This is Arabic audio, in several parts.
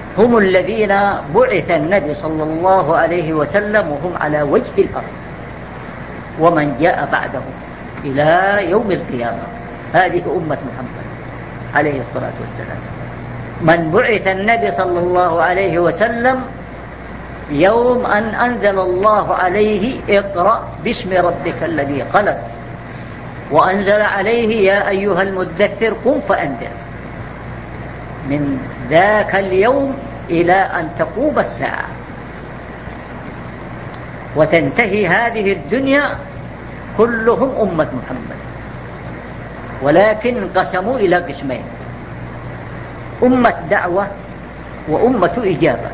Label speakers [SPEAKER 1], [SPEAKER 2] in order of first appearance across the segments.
[SPEAKER 1] هم الذين بعث النبي صلى الله عليه وسلم وهم على وجه الأرض، ومن جاء بعدهم إلى يوم القيامة. هذه أمة محمد عليه الصلاة والسلام. من بعث النبي صلى الله عليه وسلم يوم أن أنزل الله عليه اقرأ باسم ربك الذي خلق، وأنزل عليه يا أيها المدثر قم فأنذر. من ذاك اليوم إلى أن تقوم الساعة وتنتهي هذه الدنيا كلهم أمة محمد، ولكن انقسموا إلى قسمين: أمة دعوة وأمة إجابة.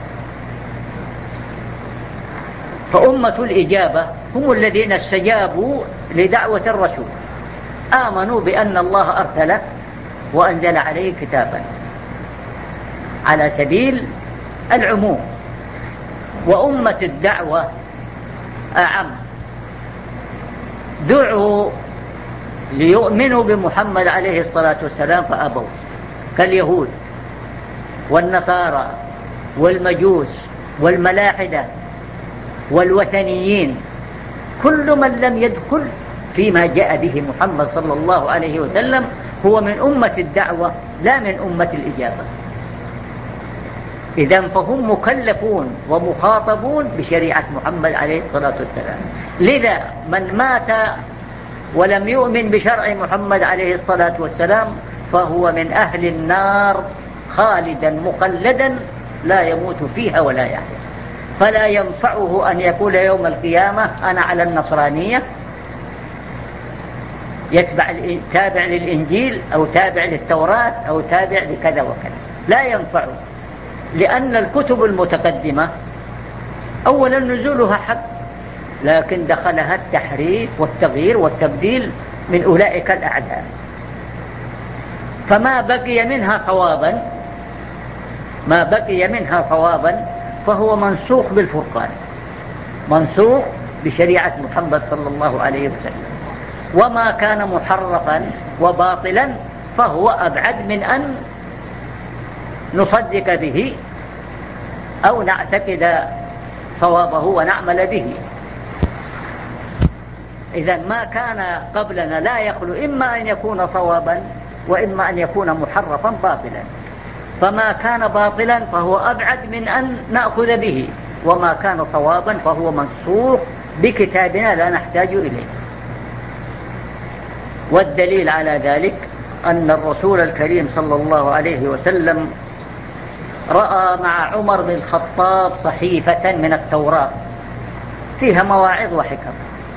[SPEAKER 1] فأمة الإجابة هم الذين استجابوا لدعوة الرسول، آمنوا بأن الله أرسله وأنزل عليه كتابا على سبيل العموم. وأمة الدعوة أعم، دعوا ليؤمنوا بمحمد عليه الصلاة والسلام فأبوا، كاليهود والنصارى والمجوس والملاحدة والوثنيين. كل من لم يدخل فيما جاء به محمد صلى الله عليه وسلم هو من أمة الدعوة لا من أمة الإجابة. إذن فهم مكلفون ومخاطبون بشريعة محمد عليه الصلاة والسلام. لذا من مات ولم يؤمن بشرع محمد عليه الصلاة والسلام فهو من أهل النار خالدا مخلدا لا يموت فيها ولا يحيا. فلا ينفعه أن يقول يوم القيامة أنا على النصرانية، تابع للإنجيل أو تابع للتوراة أو تابع لكذا وكذا، لا ينفعه. لأن الكتب المتقدمة أولا نزولها حق، لكن دخلها التحريف والتغيير والتبديل من أولئك الأعداء، فما بقي منها صوابا فهو منسوخ بالفرقان، منسوخ بشريعة محمد صلى الله عليه وسلم. وما كان محرفا وباطلا فهو أبعد من أن نصدق به أو نعتقد صوابه ونعمل به. إذا ما كان قبلنا لا يخلو إما أن يكون صوابا وإما أن يكون محرفا باطلا، فما كان باطلا فهو أبعد من أن نأخذ به، وما كان صوابا فهو منسوخ بكتابنا لا نحتاج إليه. والدليل على ذلك أن الرسول الكريم صلى الله عليه وسلم رأى مع عمر بن الخطاب صحيفة من التوراة فيها مواعظ وحكم،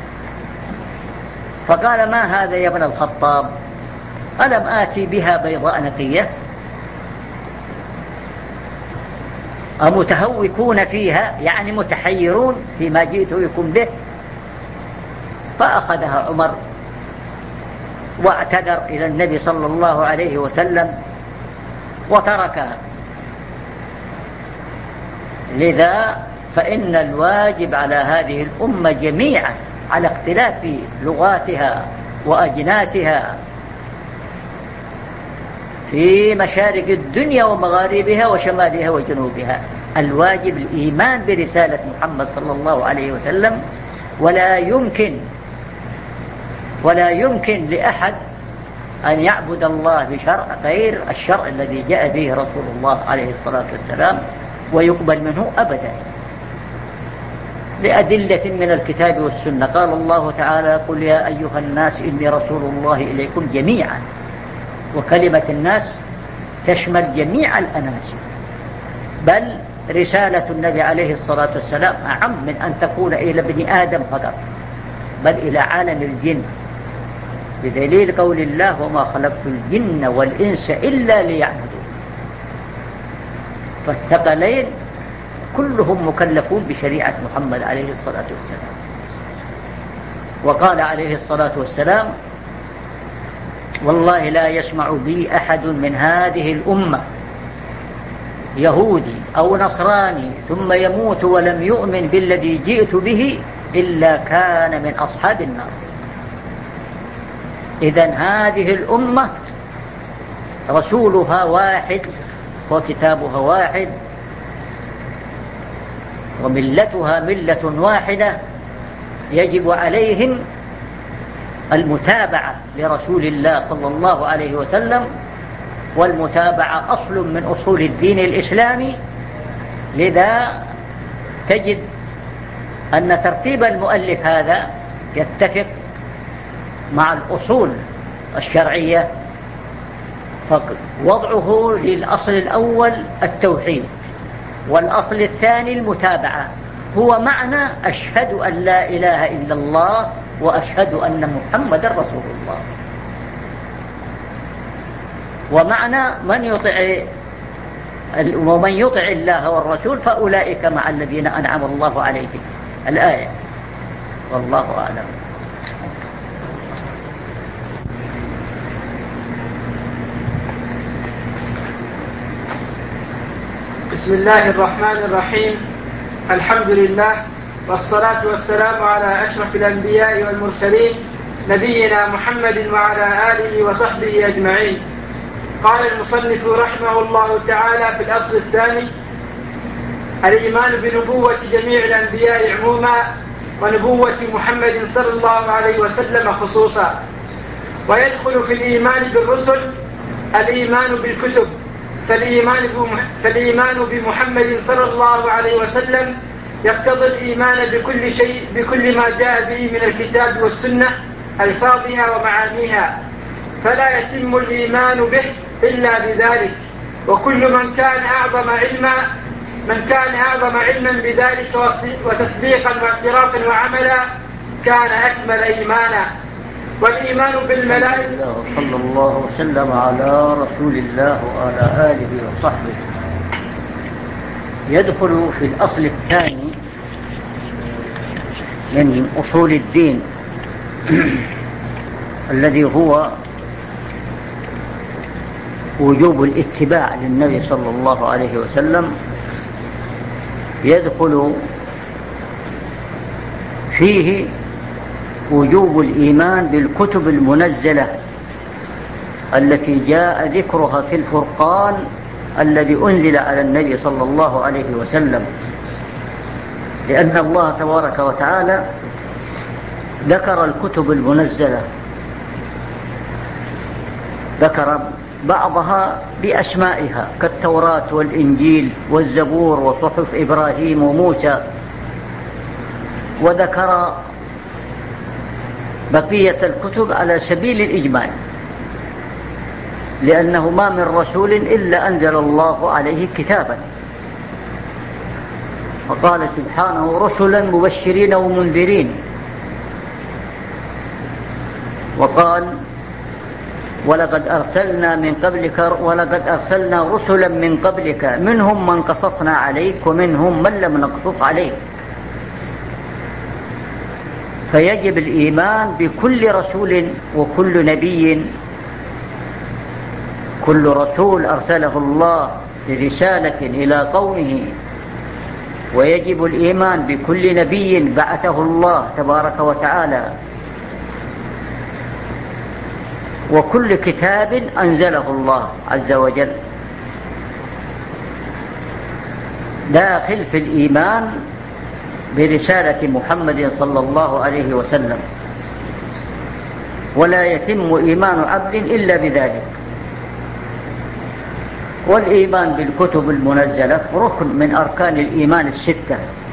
[SPEAKER 1] فقال ما هذا يا ابن الخطاب؟ ألم آتي بها بيضاء نقية؟ أمتهوكون فيها يعني متحيرون فيما جئت بكم به؟ فأخذها عمر واعتذر إلى النبي صلى الله عليه وسلم وتركها. لذا فإن الواجب على هذه الأمة جميعا على اختلاف لغاتها وأجناسها في مشارق الدنيا ومغاربها وشمالها وجنوبها، الواجب الإيمان برسالة محمد صلى الله عليه وسلم. ولا يمكن لأحد أن يعبد الله بشرع غير الشرع الذي جاء به رسول الله عليه الصلاة والسلام ويقبل منه أبدا لأدلة من الكتاب والسنة. قال الله تعالى قل يا أيها الناس إني رسول الله إليكم جميعا، وكلمة الناس تشمل جميع الأناس، بل رسالة النبي عليه الصلاة والسلام أعم من أن تكون إلى ابن آدم فقط، بل إلى عالم الجن، بدليل قول الله وما خلقت الجن والإنس إلا ليعبدون. فالثقلين كلهم مكلفون بشريعة محمد عليه الصلاة والسلام. وقال عليه الصلاة والسلام والله لا يسمع بي أحد من هذه الأمة يهودي أو نصراني ثم يموت ولم يؤمن بالذي جئت به إلا كان من أصحاب النار. إذن هذه الأمة رسولها واحد وكتابها واحد وملتها ملة واحدة، يجب عليهم المتابعة لرسول الله صلى الله عليه وسلم، والمتابعة أصل من أصول الدين الإسلامي. لذا تجد أن ترتيب المؤلف هذا يتفق مع الأصول الشرعية، فوضعه للأصل الأول التوحيد، والأصل الثاني المتابعة، هو معنى أشهد أن لا إله إلا الله وأشهد أن محمد رسول الله. ومعنى ومن يطع الله والرسول فأولئك مع الذين أنعم الله عليهم، الآية. والله أعلم.
[SPEAKER 2] بسم الله الرحمن الرحيم. الحمد لله والصلاة والسلام على أشرف الأنبياء والمرسلين نبينا محمد وعلى آله وصحبه أجمعين. قال المصنف رحمه الله تعالى في الأصل الثاني: الإيمان بنبوة جميع الأنبياء عموما ونبوة محمد صلى الله عليه وسلم خصوصا. ويدخل في الإيمان بالرسل الإيمان بالكتب، فالإيمان بمحمد صلى الله عليه وسلم يقتضي الإيمان بكل شيء، بكل ما جاء به من الكتاب والسنة ألفاظها ومعانيها، فلا يتم الإيمان به إلا بذلك. وكل من كان أعظم علما بذلك وتصديقا واعترافا وعملا كان أكمل إيمانا. والإيمان بالملائكة.
[SPEAKER 1] صلى الله وسلم على رسول الله وعلى آله وصحبه. يدخل في الأصل الثاني من أصول الدين الذي هو وجوب الاتباع للنبي صلى الله عليه وسلم. يدخل فيه وجوب الإيمان بالكتب المنزلة التي جاء ذكرها في الفرقان الذي أنزل على النبي صلى الله عليه وسلم، لأن الله تبارك وتعالى ذكر الكتب المنزلة، ذكر بعضها بأسمائها كالتوراة والإنجيل والزبور وصحف إبراهيم وموسى، وذكر بقية الكتب على سبيل الإجمال، لأنه ما من رسول إلا أنزل الله عليه كتابا. وقال سبحانه: رسلا مبشرين ومنذرين. وقال: ولقد أرسلنا رسلا من قبلك منهم من قصصنا عليك ومنهم من لم نقصص عليك. فيجب الإيمان بكل رسول وكل نبي، كل رسول أرسله الله برسالة إلى قومه، ويجب الإيمان بكل نبي بعثه الله تبارك وتعالى، وكل كتاب أنزله الله عز وجل. داخل في الإيمان برسالة محمد صلى الله عليه وسلم، ولا يتم إيمان عبد إلا بذلك. والإيمان بالكتب المنزلة ركن من أركان الإيمان الستة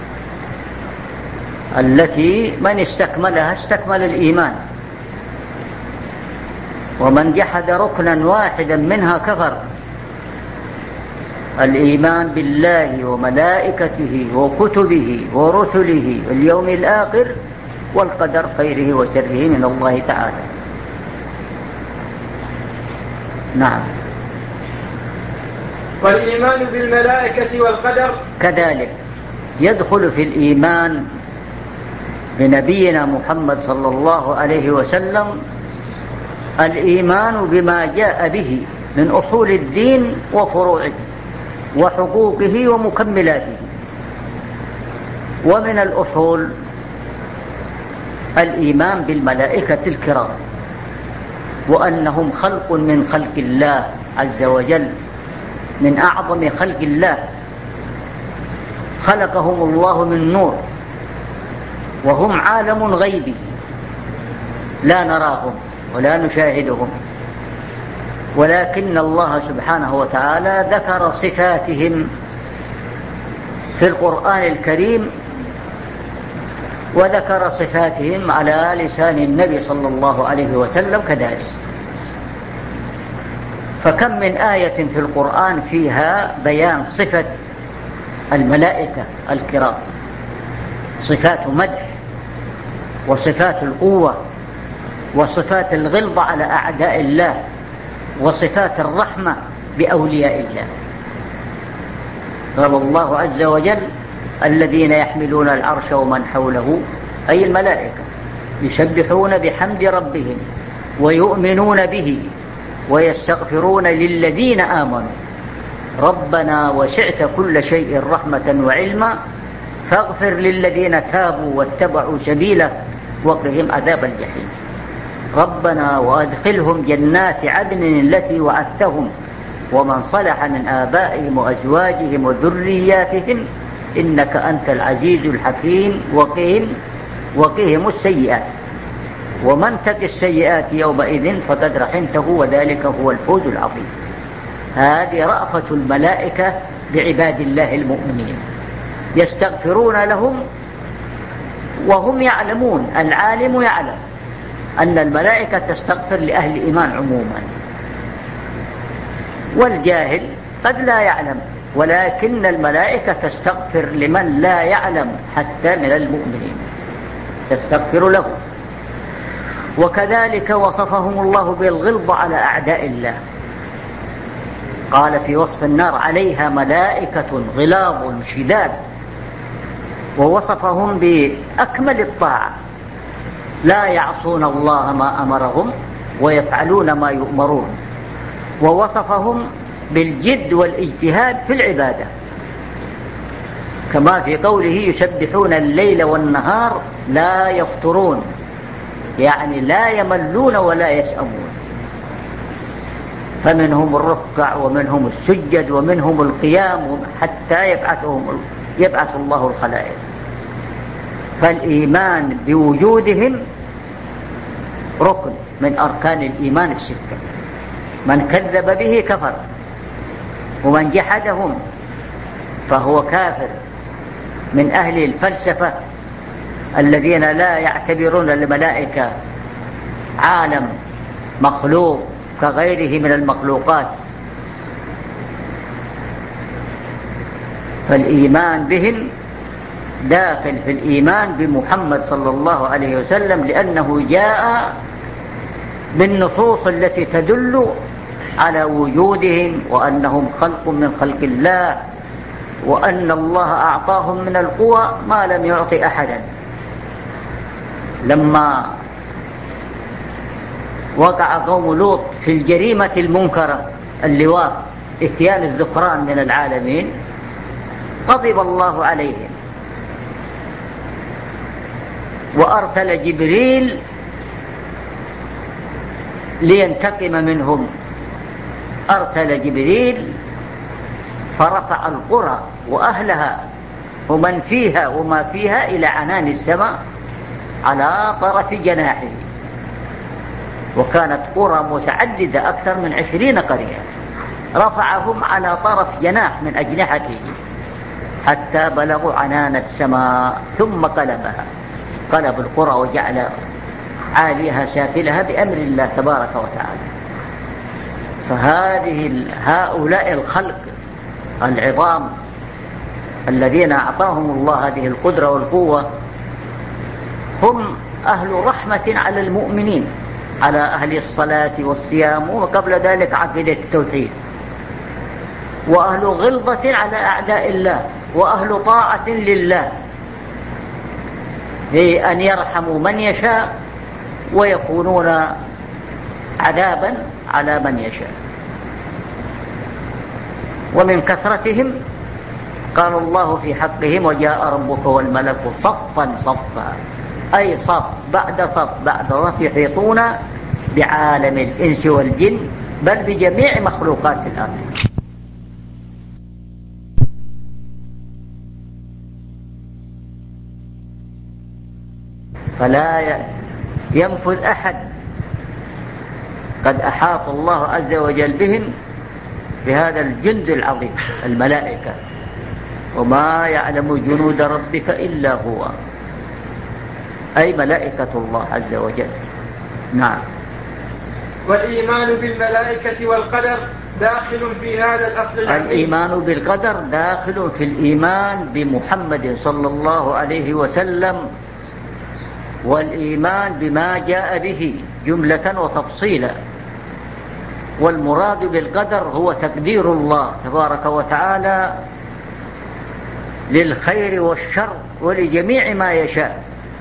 [SPEAKER 1] التي من استكملها استكمل الإيمان، ومن جحد ركنا واحدا منها كفر. الإيمان بالله وملائكته وكتبه ورسله واليوم الآخر والقدر خيره وشره من الله تعالى. نعم.
[SPEAKER 2] والإيمان بالملائكة والقدر
[SPEAKER 1] كذلك يدخل في الإيمان بنبينا محمد صلى الله عليه وسلم الإيمان بما جاء به من أصول الدين وفروعه وحقوقه ومكملاته. ومن الأصول الإيمان بالملائكة الكرام، وأنهم خلق من خلق الله عز وجل، من أعظم خلق الله، خلقهم الله من نور، وهم عالم غيبي لا نراهم ولا نشاهدهم، ولكن الله سبحانه وتعالى ذكر صفاتهم في القرآن الكريم، وذكر صفاتهم على لسان النبي صلى الله عليه وسلم كذلك. فكم من آية في القرآن فيها بيان صفة الملائكة الكرام، صفات مدح وصفات القوة وصفات الغلظة على أعداء الله وصفات الرحمة بأولياء الله. قال الله عز وجل: الذين يحملون العرش ومن حوله، أي الملائكة، يسبحون بحمد ربهم ويؤمنون به ويستغفرون للذين آمنوا ربنا وسعت كل شيء رحمة وعلما فاغفر للذين تابوا واتبعوا سبيلك وقهم عذاب الجحيم ربنا وأدخلهم جنات عدن التي وعدتهم ومن صلح من آبائهم وأزواجهم وذرياتهم إنك أنت العزيز الحكيم وقهم السيئات ومن تق السيئات يومئذ فقد رحمته وذلك هو الفوز العظيم. هذه رأفة الملائكة بعباد الله المؤمنين، يستغفرون لهم وهم يعلمون، العالم يعلم أن الملائكة تستغفر لأهل الإيمان عموما، والجاهل قد لا يعلم، ولكن الملائكة تستغفر لمن لا يعلم حتى من المؤمنين، تستغفر له. وكذلك وصفهم الله بالغلظة على أعداء الله، قال في وصف النار: عليها ملائكة غلاظ شداد، ووصفهم بأكمل الطاعة، لا يعصون الله ما أمرهم ويفعلون ما يؤمرون، ووصفهم بالجد والاجتهاد في العبادة، كما في قوله: يسبحون الليل والنهار لا يفطرون، يعني لا يملون ولا يسأمون، فمنهم الركع ومنهم السجد ومنهم القيام حتى يبعث الله الخلائق. فالإيمان بوجودهم ركن من أركان الإيمان الستة، من كذب به كفر، ومن جحدهم فهو كافر، من أهل الفلسفة الذين لا يعتبرون الملائكة عالم مخلوق كغيره من المخلوقات. فالإيمان بهم داخل في الإيمان بمحمد صلى الله عليه وسلم، لأنه جاء بالنصوص التي تدل على وجودهم وأنهم خلق من خلق الله، وأن الله أعطاهم من القوى ما لم يعطي أحدا. لما وقع قوم لوط في الجريمة المنكرة اللواط، اتيان الذكران من العالمين، غضب الله عليهم وأرسل جبريل لينتقم منهم. أرسل جبريل فرفع القرى وأهلها ومن فيها وما فيها إلى عنان السماء على طرف جناحه، وكانت قرى متعددة أكثر من 20 قرية، رفعهم على طرف جناح من أجنحته حتى بلغوا عنان السماء، ثم قلب القرى وجعل عاليها سافلها بأمر الله تبارك وتعالى. هؤلاء الخلق العظام الذين أعطاهم الله هذه القدرة والقوة هم أهل رحمة على المؤمنين، على أهل الصلاة والصيام، وقبل ذلك عقيدة التوحيد، وأهل غلظة على أعداء الله، وأهل طاعة لله في أن يرحموا من يشاء ويكونون عذابا على من يشاء. ومن كثرتهم قال الله في حقهم: وجاء ربك والملك صفا صفا، أي صف بعد صف بعد صف، يحيطون بعالم الإنس والجن بل بجميع مخلوقات الأرض. فلا ينفذ أحد. قد أحاط الله عز وجل بهم بهذا الجند العظيم الملائكة، وما يعلم جنود ربك إلا هو، أي ملائكة الله عز وجل. نعم.
[SPEAKER 2] والإيمان بالملائكة والقدر داخل في هذا الأصل العظيم.
[SPEAKER 1] الإيمان بالقدر داخل في الإيمان بمحمد صلى الله عليه وسلم، والإيمان بما جاء به جملة وتفصيلا. والمراد بالقدر هو تقدير الله تبارك وتعالى للخير والشر ولجميع ما يشاء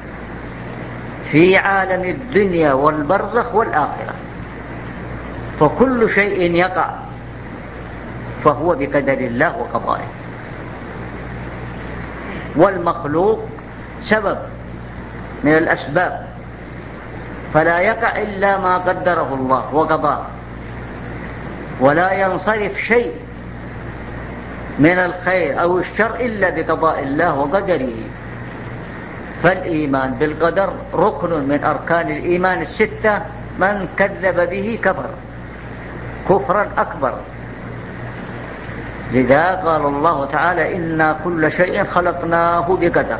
[SPEAKER 1] في عالم الدنيا والبرزخ والآخرة. فكل شيء يقع فهو بقدر الله وقضائه، والمخلوق سبب من الأسباب، فلا يقع إلا ما قدره الله وقضاه، ولا ينصرف شيء من الخير أو الشر إلا بقضاء الله وقدره. فالإيمان بالقدر ركن من أركان الإيمان الستة، من كذب به كفر كفرا أكبر. لذا قال الله تعالى: إنا كل شيء خلقناه بقدر.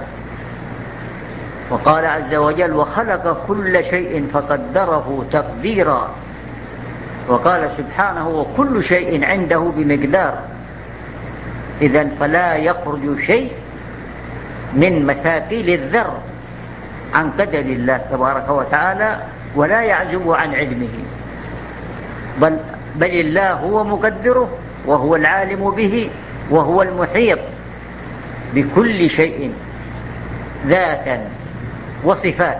[SPEAKER 1] وقال عز وجل: وخلق كل شيء فقدره تقديرا. وقال سبحانه: وكل شيء عنده بمقدار. إذن فلا يخرج شيء من مثاقيل الذر عن قدر الله تبارك وتعالى، ولا يعزب عن علمه، بل الله هو مقدره، وهو العالم به، وهو المحيط بكل شيء ذاتا وصفات.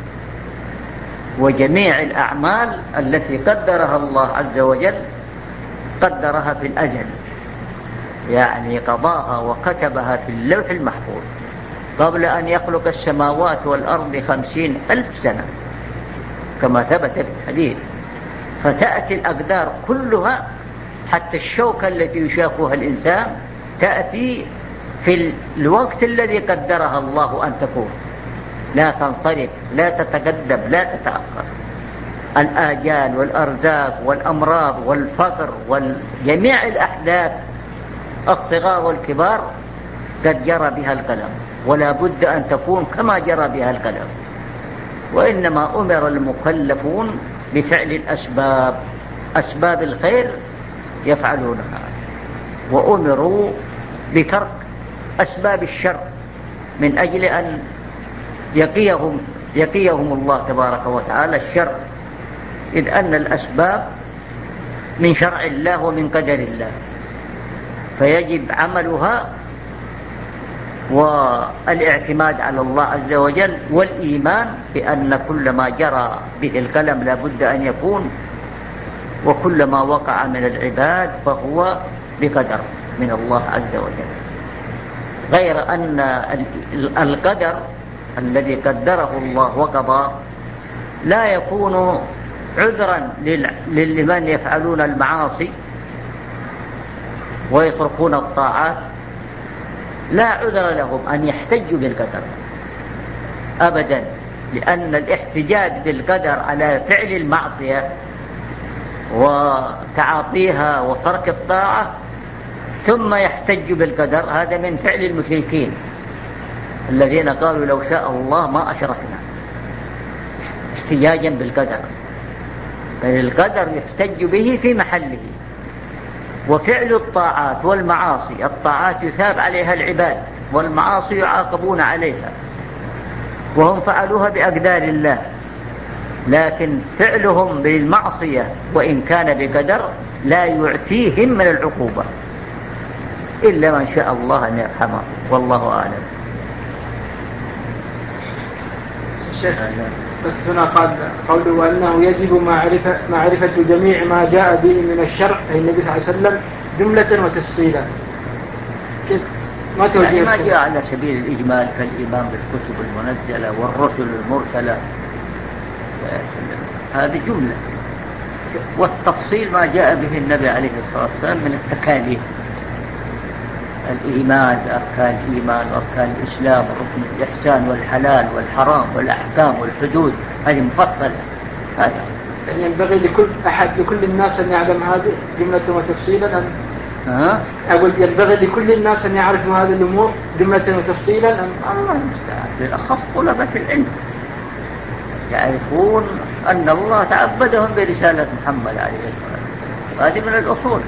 [SPEAKER 1] وجميع الأعمال التي قدرها الله عز وجل قدرها في الأزل، يعني قضاها وكتبها في اللوح المحفوظ قبل أن يخلق السماوات والأرض 50,000 سنة كما ثبت في الحديث. فتأتي الأقدار كلها، حتى الشوكة التي يشاكها الإنسان تأتي في الوقت الذي قدرها الله أن تكون، لا تنصرف، لا تتقدم، لا تتأخر. الآجال والأرزاق والأمراض والفقر وجميع الأحداث الصغار والكبار قد جرى بها القلم، ولا بد أن تكون كما جرى بها القلم. وإنما أمر المكلفون بفعل الأسباب، أسباب الخير يفعلونها، وأمروا بترك أسباب الشر من أجل أن يقيهم الله تبارك وتعالى الشر، إذ أن الأسباب من شرع الله ومن قدر الله، فيجب عملها والاعتماد على الله عز وجل، والإيمان بأن كل ما جرى به القلم لا بد أن يكون، وكل ما وقع من العباد فهو بقدر من الله عز وجل. غير أن القدر الذي قدره الله وقضى لا يكون عذرا لمن يفعلون المعاصي ويتركون الطاعات، لا عذر لهم أن يحتجوا بالقدر أبدا، لأن الاحتجاج بالقدر على فعل المعصية وتعاطيها وترك الطاعة ثم يحتج بالقدر، هذا من فعل المشركين الذين قالوا: لو شاء الله ما أشركنا، احتجاجا بالقدر. بل القدر يحتج به في محله. وفعل الطاعات والمعاصي، الطاعات يثاب عليها العباد، والمعاصي يعاقبون عليها، وهم فعلوها بأقدار الله، لكن فعلهم بالمعصية وإن كان بقدر لا يعفيهم من العقوبة إلا من شاء الله أن يرحمه، والله أعلم.
[SPEAKER 2] الشيخ بس هنا قال قوله وأنه يجب معرفة جميع ما جاء به من الشرع، أي النبي صلى الله عليه وسلم، جملة وتفصيلا. كيف ما توجيه؟
[SPEAKER 1] يعني ما جاء على سبيل الإجمال كالإيمان بالكتب المنزلة والرسل المرسلة، هذه جملة. والتفصيل ما جاء به النبي عليه الصلاة والسلام من التكاليف الإيمان بأركان الإيمان وأركان الإسلام وركن الإحسان والحلال والحرام والأحكام والحدود، هذه مفصلة. هذا
[SPEAKER 2] يعني ينبغي لكل الناس أن يعلم هذه جملة وتفصيلا أقول ينبغي لكل الناس أن يعرفوا هذه الأمور جملة وتفصيلا
[SPEAKER 1] الله المستعان. بالأخص طلبة العلم يعرفون أن الله تعبدهم برسالة محمد عليه الصلاة والسلام، هذه من الأصول،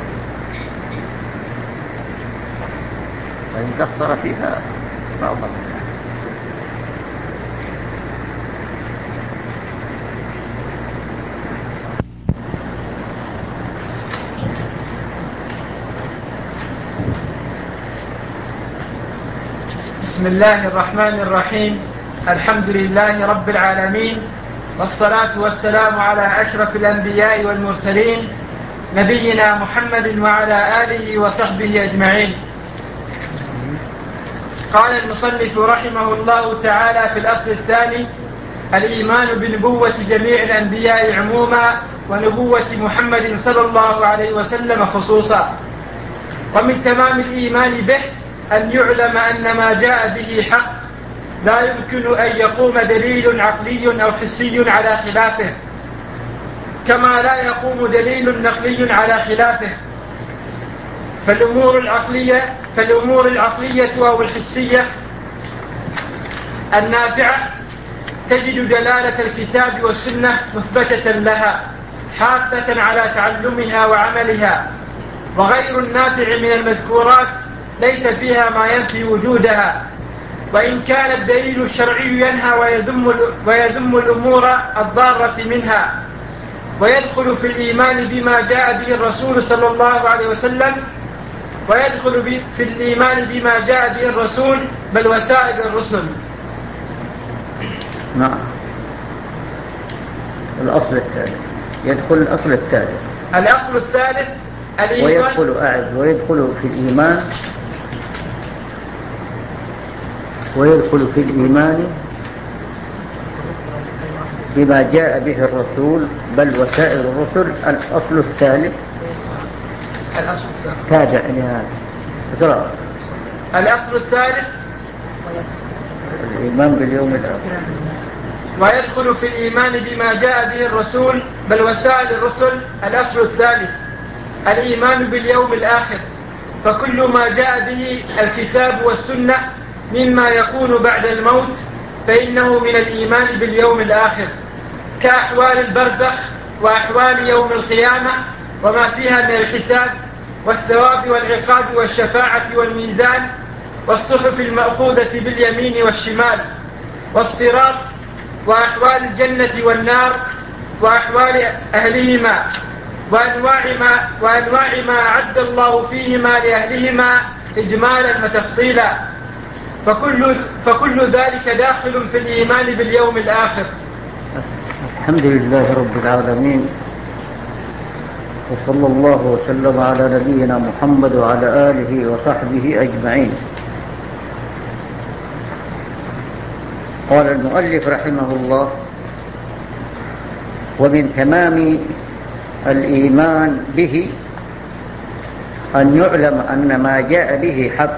[SPEAKER 1] وإن قصر فيها ما أظن.
[SPEAKER 2] بسم الله الرحمن الرحيم. الحمد لله رب العالمين، والصلاة والسلام على أشرف الأنبياء والمرسلين نبينا محمد وعلى آله وصحبه أجمعين. قال المصنف رحمه الله تعالى في الأصل الثاني: الإيمان بنبوة جميع الأنبياء عموما ونبوة محمد صلى الله عليه وسلم خصوصا. ومن تمام الإيمان به أن يعلم أن ما جاء به حق، لا يمكن أن يقوم دليل عقلي أو حسي على خلافه، كما لا يقوم دليل نقلي على خلافه. فالأمور العقلية أو الحسية النافعة تجد دلالة الكتاب والسنة مثبتة لها حاثة على تعلمها وعملها، وغير النافع من المذكورات ليس فيها ما ينفي وجودها، وإن كان الدليل الشرعي ينهى ويذم الأمور الضارة منها. ويدخل في الإيمان بما جاء به الرسول صلى الله عليه وسلم، ويدخل في الإيمان بما جاء به الرسول بل وسائل الرسل.
[SPEAKER 1] نعم. الأصل الثالث يدخل الأصل الثالث.
[SPEAKER 2] الأصل الثالث الإيمان.
[SPEAKER 1] ويدخل في الإيمان بما جاء به الرسول بل وسائر الرسل. الأصل الثالث تابع لهذا.
[SPEAKER 2] الأصل الثالث
[SPEAKER 1] الإيمان باليوم الآخر.
[SPEAKER 2] ويدخل في الإيمان بما جاء به الرسول بل وسائل الرسل. الأصل الثالث الإيمان باليوم الآخر، فكل ما جاء به الكتاب والسنة مما يكون بعد الموت فإنه من الإيمان باليوم الآخر، كأحوال البرزخ وأحوال يوم القيامة وما فيها من الحساب والثواب والعقاب والشفاعة والميزان والصحف المأخوذة باليمين والشمال والصراط وأحوال الجنة والنار وأحوال أهلهما وأنواع ما أعد الله فيهما لأهلهما إجمالا وتفصيلا، فكل ذلك داخل في الإيمان باليوم الآخر.
[SPEAKER 1] الحمد لله رب العالمين، وصلى الله وسلم على نبينا محمد وعلى آله وصحبه أجمعين. قال المؤلف رحمه الله: ومن تمام الإيمان به أن يعلم أن ما جاء به حق،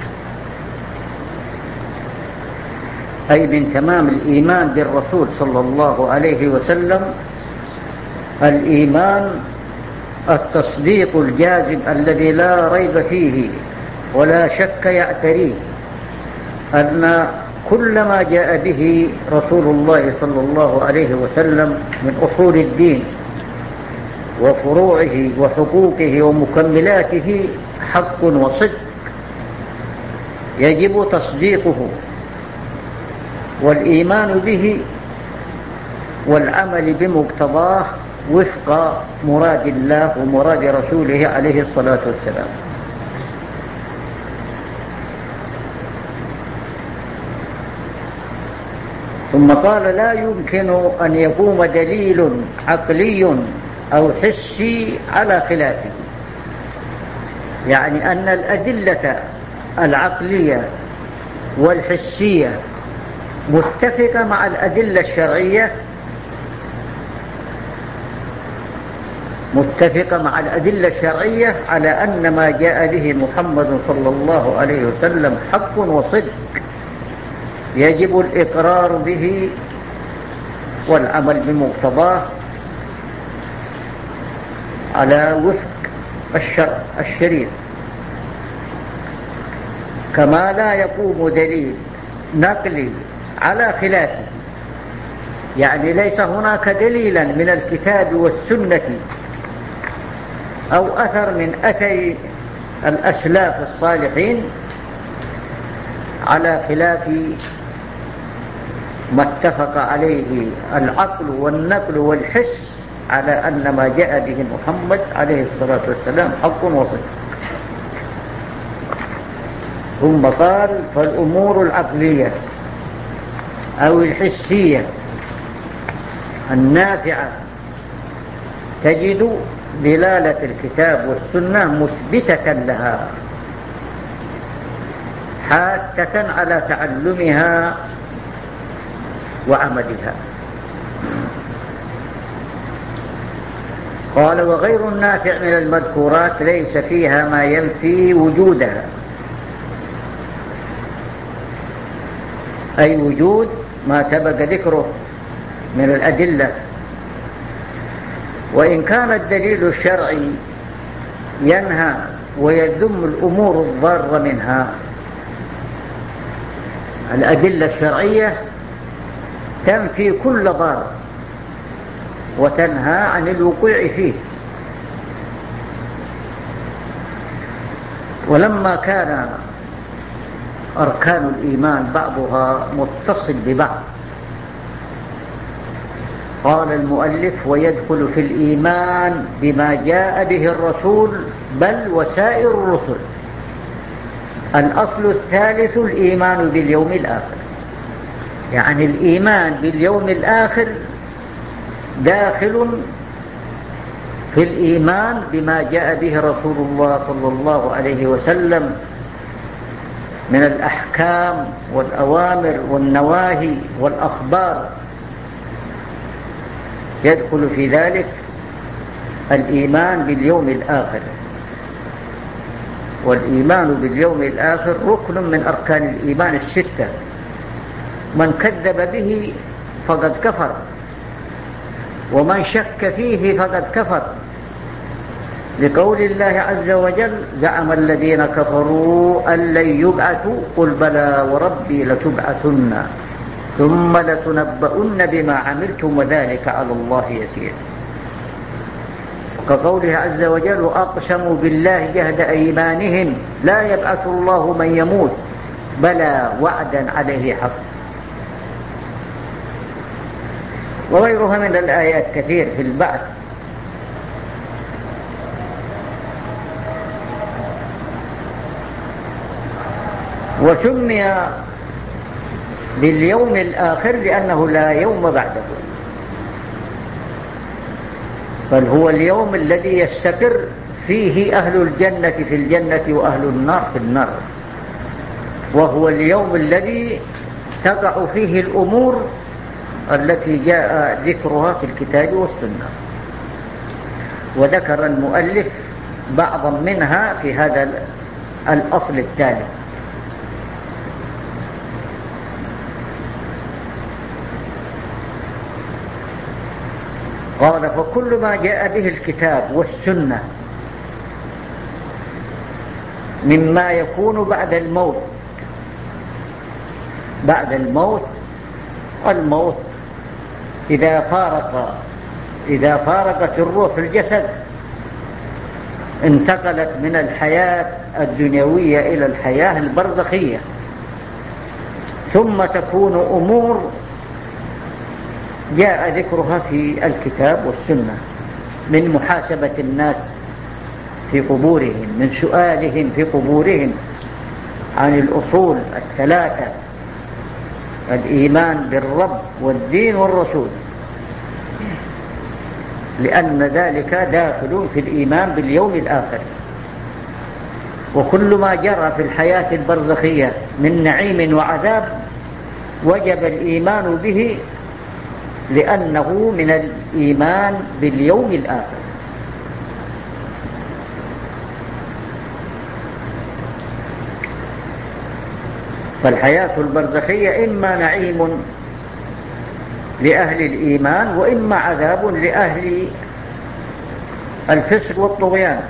[SPEAKER 1] أي من تمام الإيمان بالرسول صلى الله عليه وسلم الإيمان التصديق الجازم الذي لا ريب فيه ولا شك يعتريه، أن كل ما جاء به رسول الله صلى الله عليه وسلم من أصول الدين وفروعه وحقوقه ومكملاته حق وصدق، يجب تصديقه والإيمان به والعمل بمقتضاه وفق مراد الله ومراد رسوله عليه الصلاة والسلام. ثم قال: لا يمكن أن يقوم دليل عقلي أو حسي على خلافه، يعني أن الأدلة العقلية والحسية متفقة مع متفقة مع الأدلة الشرعية على أن ما جاء به محمد صلى الله عليه وسلم حق وصدق، يجب الإقرار به والعمل بمقتضاه على وفق الشرع الشريف، كما لا يقوم دليل نقلي على خلافه. يعني ليس هناك دليلا من الكتاب والسنة أو أثر من أثر الأسلاف الصالحين على خلاف ما اتفق عليه العقل والنقل والحس على أن ما جاء به محمد عليه الصلاة والسلام حق وصدق. ثم قال: فالأمور العقلية أو الحسية النافعة تجد دلالة الكتاب والسنة مثبتة لها، حاثة على تعلمها وعملها. قال: وغير النافع من المذكورات ليس فيها ما ينفي وجودها، أي وجود ما سبق ذكره من الأدلة. وإن كان الدليل الشرعي ينهى ويذم الأمور الضارة منها، الأدلة الشرعية تنفي كل ضار وتنهى عن الوقوع فيه. ولما كان أركان الإيمان بعضها متصل ببعض، قال المؤلف: ويدخل في الإيمان بما جاء به الرسول بل وسائر الرسل. الأصل الثالث الإيمان باليوم الآخر، يعني الإيمان باليوم الآخر داخل في الإيمان بما جاء به رسول الله صلى الله عليه وسلم من الأحكام والأوامر والنواهي والأخبار. يدخل في ذلك الإيمان باليوم الآخر، والإيمان باليوم الآخر ركن من أركان الإيمان الستة، من كذب به فقد كفر، ومن شك فيه فقد كفر، لقول الله عز وجل: زعم الذين كفروا أن لن يبعثوا قل بلى وربي لتبعثن ثم لتنبؤن بما عملتم وذلك على الله يسير. كقوله عز وجل: وأقسموا بالله جهد أيمانهم لا يبعث الله من يموت بلى وعدا عليه حق. وغيرها من الآيات كثير في البعث. وسمي باليوم الآخر لأنه لا يوم بعده، بل هو اليوم الذي يستقر فيه أهل الجنة في الجنة وأهل النار في النار، وهو اليوم الذي تقع فيه الأمور التي جاء ذكرها في الكتاب والسنة. وذكر المؤلف بعضا منها في هذا الأصل التالي. قال: فكل ما جاء به الكتاب والسنة مما يكون بعد الموت. بعد الموت، الموت إذا فارقت الروح الجسد انتقلت من الحياة الدنيوية إلى الحياة البرزخية، ثم تكون أمور جاء ذكرها في الكتاب والسنة، من محاسبة الناس في قبورهم، من سؤالهم في قبورهم عن الأصول الثلاثة: الإيمان بالرب والدين والرسول، لأن ذلك داخل في الإيمان باليوم الآخر. وكل ما جرى في الحياة البرزخية من نعيم وعذاب وجب الإيمان به، لأنه من الإيمان باليوم الآخر. فالحياة البرزخية إما نعيم لأهل الإيمان وإما عذاب لأهل الفسق والطغيان.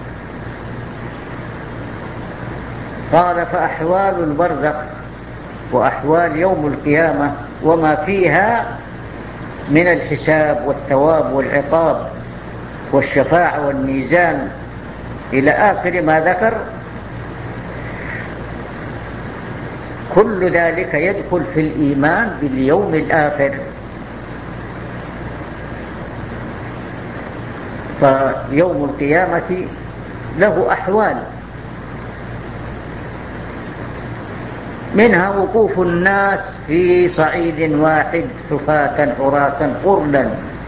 [SPEAKER 1] قال فأحوال البرزخ وأحوال يوم القيامة وما فيها من الحساب والثواب والعقاب والشفاعة والميزان إلى آخر ما ذكر، كل ذلك يدخل في الإيمان باليوم الآخر. فيوم القيامة له أحوال، منها وقوف الناس في صعيد واحد حفاة عراة غرلا،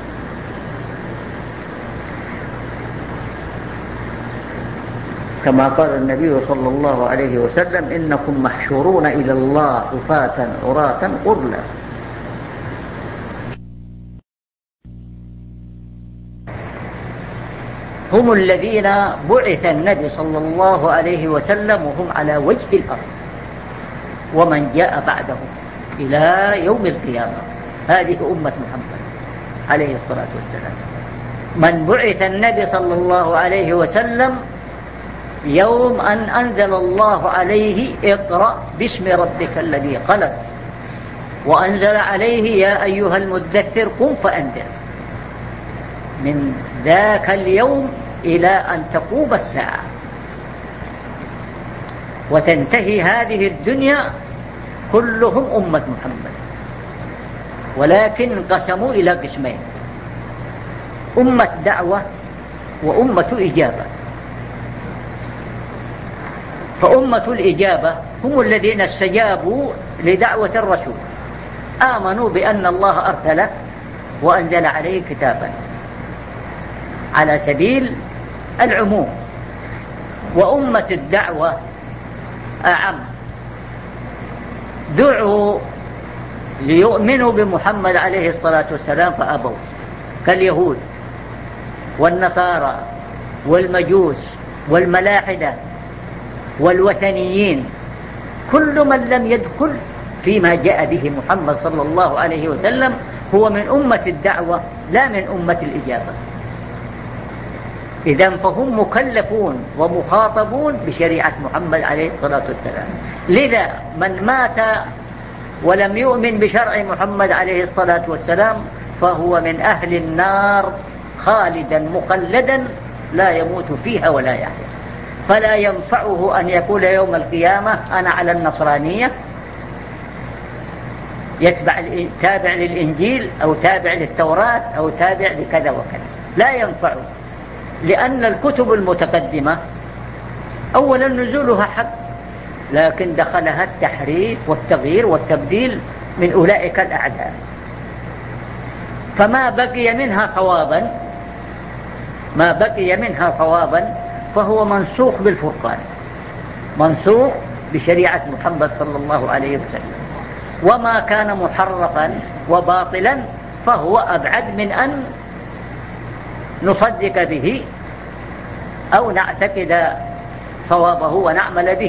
[SPEAKER 1] كما قال النبي صلى الله عليه وسلم إنكم محشورون إلى الله حفاة عراة غرلا. هم الذين بعث النبي صلى الله عليه وسلم وهم على وجه الأرض، ومن جاء بعدهم إلى يوم القيامة. هذه أمة محمد عليه الصلاة والسلام. من بعث النبي صلى الله عليه وسلم يوم أن أنزل الله عليه اقرأ باسم ربك الذي خلق، وأنزل عليه يا أيها المدثر قم فأنذر، من ذاك اليوم إلى أن تقوم الساعة وتنتهي هذه الدنيا كلهم أمة محمد، ولكن انقسموا إلى قسمين: أمة دعوة وأمة إجابة. فأمة الإجابة هم الذين استجابوا لدعوة الرسول، آمنوا بأن الله أرسله وأنزل عليه كتابا على سبيل العموم. وأمة الدعوة أعم، دعوا ليؤمنوا بمحمد عليه الصلاة والسلام فأبوا، كاليهود والنصارى والمجوس والملاحدة والوثنيين. كل من لم يدخل فيما جاء به محمد صلى الله عليه وسلم هو من أمة الدعوة لا من أمة الإجابة. إذن فهم مكلفون ومخاطبون بشريعة محمد عليه الصلاة والسلام. لذا من مات ولم يؤمن بشرع محمد عليه الصلاة والسلام فهو من أهل النار خالدا مخلدا لا يموت فيها ولا يحيا. فلا ينفعه أن يقول يوم القيامة أنا على النصرانية، تابع للإنجيل أو تابع للتوراة أو تابع لكذا وكذا، لا ينفعه، لأن الكتب المتقدمة أولا نزولها حق، لكن دخلها التحريف والتغيير والتبديل من أولئك الأعداء، فما بقي منها صوابا فهو منسوخ بالفرقان، منسوخ بشريعة محمد صلى الله عليه وسلم. وما كان محرفا وباطلا فهو أبعد من أن نصدق به أو نعتقد صوابه ونعمل به.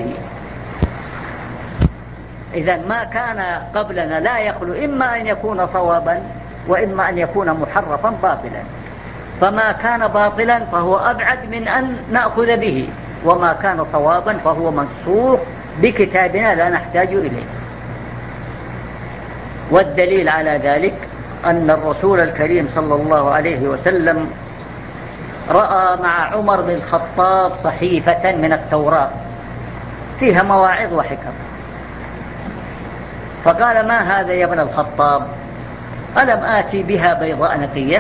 [SPEAKER 1] إذا ما كان قبلنا لا يخلو إما أن يكون صوابا وإما أن يكون محرفا باطلا، فما كان باطلا فهو أبعد من أن نأخذ به، وما كان صوابا فهو منسوخ بكتابنا لا نحتاج إليه. والدليل على ذلك أن الرسول الكريم صلى الله عليه وسلم رأى مع عمر بن الخطاب صحيفة من التوراة فيها مواعظ وحكم، فقال ما هذا يا ابن الخطاب؟ ألم آتي بها بيضاء نقية؟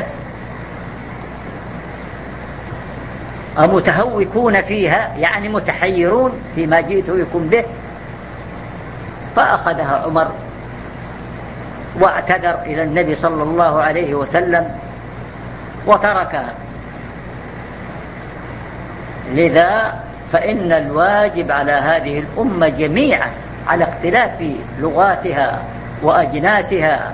[SPEAKER 1] أمتهوكون فيها، يعني متحيرون فيما جئت بكم به؟ فأخذها عمر واعتذر إلى النبي صلى الله عليه وسلم وتركها. لذا فإن الواجب على هذه الأمة جميعا على اختلاف لغاتها وأجناسها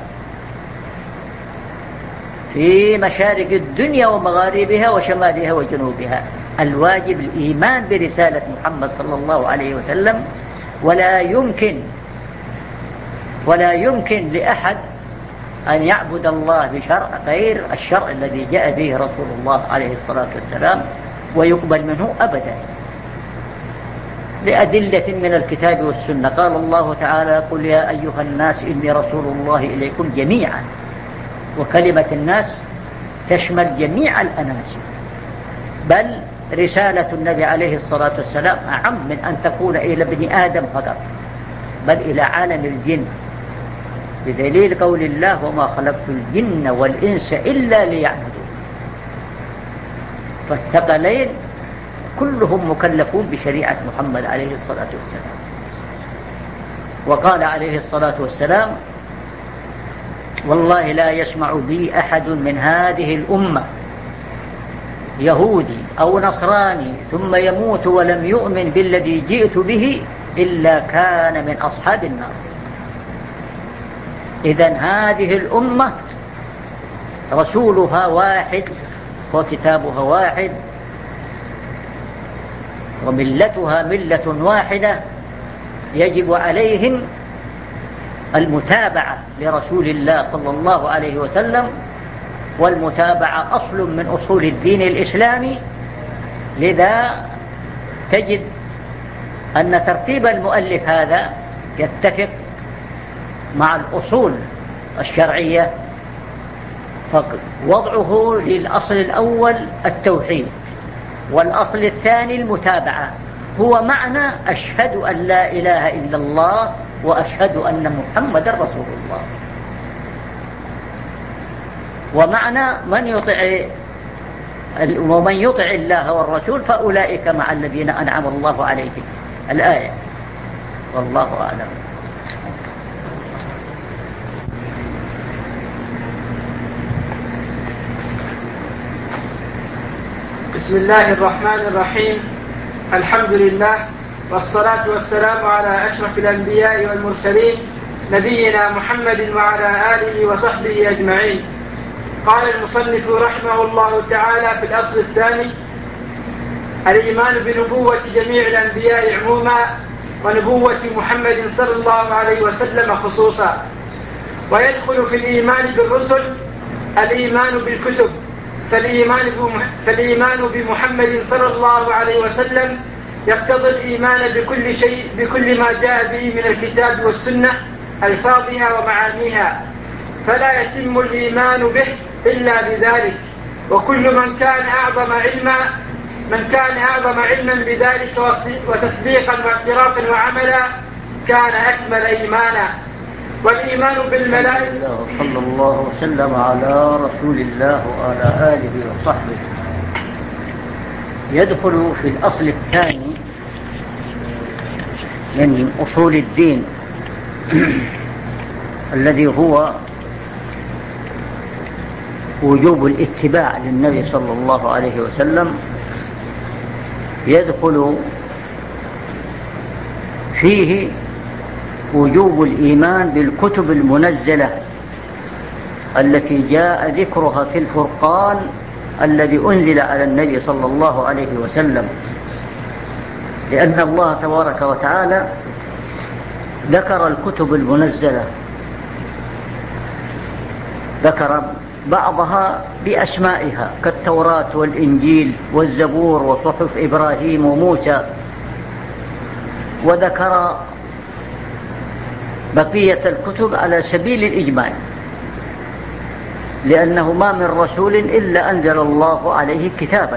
[SPEAKER 1] في مشارق الدنيا ومغاربها وشمالها وجنوبها، الواجب الإيمان برسالة محمد صلى الله عليه وسلم. ولا يمكن ولا يمكن لأحد أن يعبد الله بشرع غير الشرع الذي جاء به رسول الله عليه الصلاة والسلام ويقبل منه أبدا لأدلة من الكتاب والسنة. قال الله تعالى: قل يا أيها الناس إني رسول الله إليكم جميعا. وكلمة الناس تشمل جميع الأناس، بل رسالة النبي عليه الصلاة والسلام أعم من أن تكون إلى ابن آدم فقط، بل إلى عالم الجن، بدليل قول الله: وما خلقت الجن والإنس إلا ليعبدون. فالثقلين كلهم مكلفون بشريعة محمد عليه الصلاة والسلام. وقال عليه الصلاة والسلام: والله لا يسمع بي أحد من هذه الأمة يهودي أو نصراني ثم يموت ولم يؤمن بالذي جئت به إلا كان من أصحاب النار. إذن هذه الأمة رسولها واحد وكتابها واحد وملتها ملة واحدة، يجب عليهم المتابعة لرسول الله صلى الله عليه وسلم، والمتابعة أصل من أصول الدين الإسلامي. لذا تجد أن ترتيب المؤلف هذا يتفق مع الأصول الشرعية، فوضعه للأصل الأول التوحيد، والأصل الثاني المتابعة، هو معنى أشهد أن لا إله إلا الله وأشهد أن محمد رسول الله. ومعنى ومن يطع الله والرسول فأولئك مع الذين أنعم الله عليهم، الآية. والله أعلم.
[SPEAKER 2] بسم الله الرحمن الرحيم. الحمد لله والصلاة والسلام على أشرف الأنبياء والمرسلين نبينا محمد وعلى آله وصحبه أجمعين. قال المصنف رحمه الله تعالى في الأصل الثاني: الإيمان بنبوة جميع الأنبياء عموما ونبوة محمد صلى الله عليه وسلم خصوصا. ويدخل في الإيمان بالرسل الإيمان بالكتب، فالإيمان بمحمد صلى الله عليه وسلم يقتضي الإيمان بكل شيء، بكل ما جاء به من الكتاب والسنة ألفاظها ومعانيها، فلا يتم الإيمان به إلا بذلك. وكل من كان أعظم علما بذلك وتصديقا واعترافا وعملا كان أكمل إيمانا. والإيمان بالملائكة.
[SPEAKER 1] صلى الله وسلم على رسول الله وعلى آله وصحبه. يدخل في الأصل الثاني من أصول الدين الذي هو وجوب الاتباع للنبي صلى الله عليه وسلم. يدخل فيه وجوب الإيمان بالكتب المنزلة التي جاء ذكرها في الفرقان الذي أنزل على النبي صلى الله عليه وسلم، لأن الله تبارك وتعالى ذكر الكتب المنزلة، ذكر بعضها بأسمائها كالتوراة والإنجيل والزبور وصحف إبراهيم وموسى، وذكر بقية الكتب على سبيل الإجمال، لأنه ما من رسول إلا أنزل الله عليه كتابا.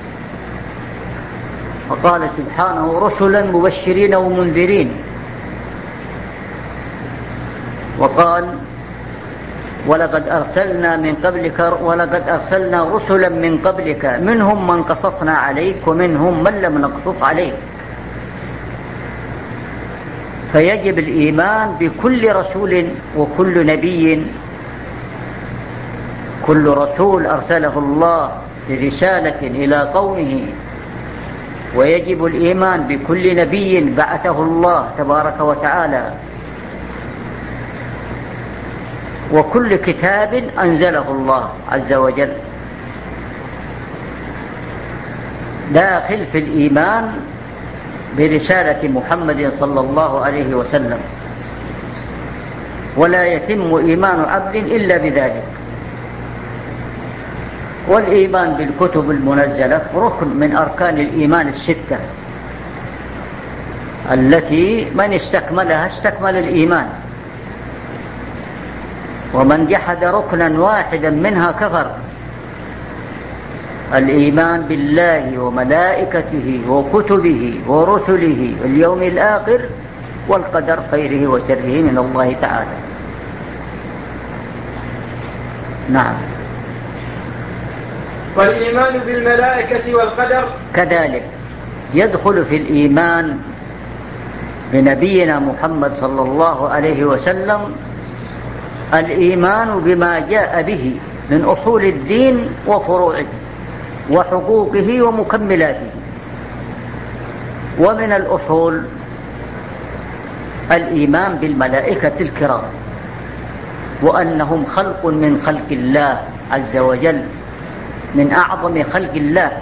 [SPEAKER 1] وقال سبحانه: رسلا مبشرين ومنذرين. وقال: ولقد أرسلنا رسلا من قبلك منهم من قصصنا عليك ومنهم من لم نقصص عليك. فيجب الإيمان بكل رسول وكل نبي، كل رسول أرسله الله برسالة إلى قومه، ويجب الإيمان بكل نبي بعثه الله تبارك وتعالى، وكل كتاب أنزله الله عز وجل. داخل في الإيمان برسالة محمد صلى الله عليه وسلم. ولا يتم إيمان عبد إلا بذلك. والإيمان بالكتب المنزلة ركن من أركان الإيمان الستة التي من استكملها استكمل الإيمان، ومن جحد ركنا واحدا منها كفر. الإيمان بالله وملائكته وكتبه ورسله واليوم الآخر والقدر خيره وشره من الله تعالى. نعم.
[SPEAKER 2] والإيمان بالملائكة والقدر
[SPEAKER 1] كذلك يدخل في الإيمان بنبينا محمد صلى الله عليه وسلم الإيمان بما جاء به من أصول الدين وفروعه وحقوقه ومكملاته. ومن الأصول الإيمان بالملائكة الكرام، وأنهم خلق من خلق الله عز وجل، من أعظم خلق الله،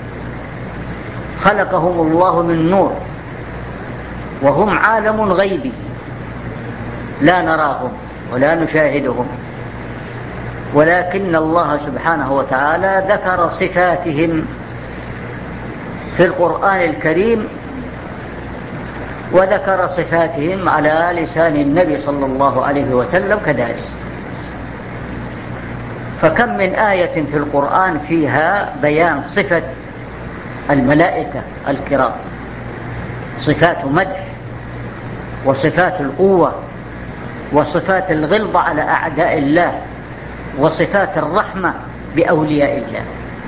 [SPEAKER 1] خلقهم الله من نور، وهم عالم غيبي لا نراهم ولا نشاهدهم، ولكن الله سبحانه وتعالى ذكر صفاتهم في القرآن الكريم، وذكر صفاتهم على لسان النبي صلى الله عليه وسلم كذلك. فكم من آية في القرآن فيها بيان صفة الملائكة الكرام، صفات مدح وصفات القوة وصفات الغلظة على أعداء الله وصفات الرحمة بأولياء الله.